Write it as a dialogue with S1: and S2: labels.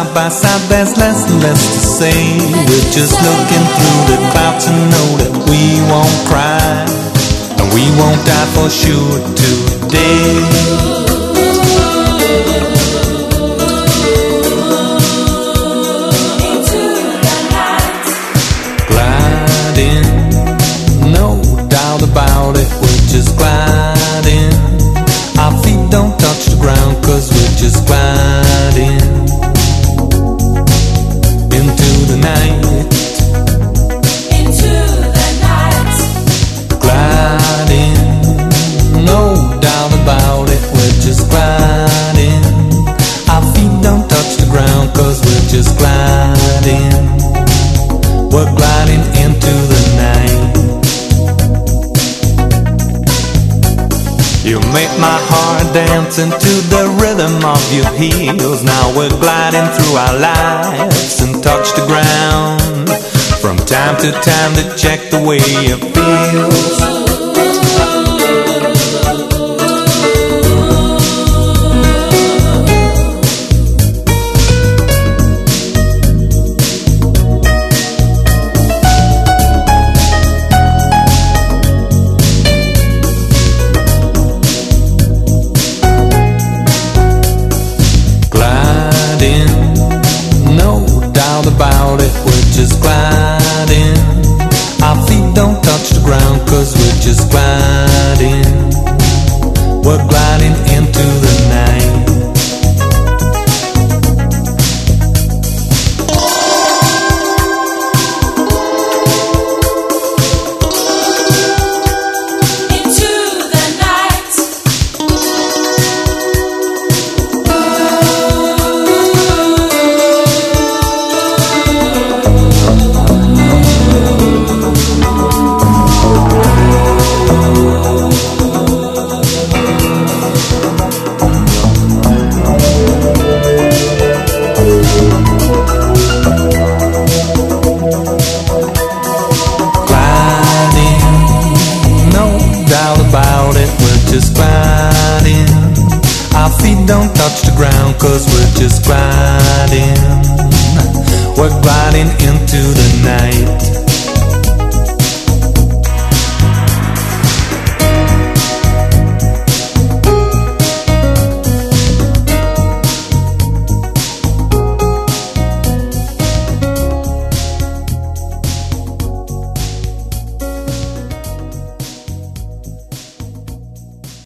S1: side by side, there's less and less to say. We're just looking through the clouds to know that we won't cry, and we won't die for sure today. About it, we're just gliding. Our feet don't touch the ground, 'cause we're just gliding into the night.
S2: Into the night.
S1: Gliding, no doubt about it, we're just gliding. Our feet don't touch the ground, 'cause we're just gliding. We're gliding into the night. You make my heart dance into the rhythm of your heels. Now we're gliding through our lives and touch the ground from time to time to check the way it feels. About it, we're just gliding. Our feet don't touch the ground, 'cause we're just gliding. We're gliding into the night. About it, we're just gliding. Our feet don't touch the ground, 'cause we're just gliding. We're gliding into the night.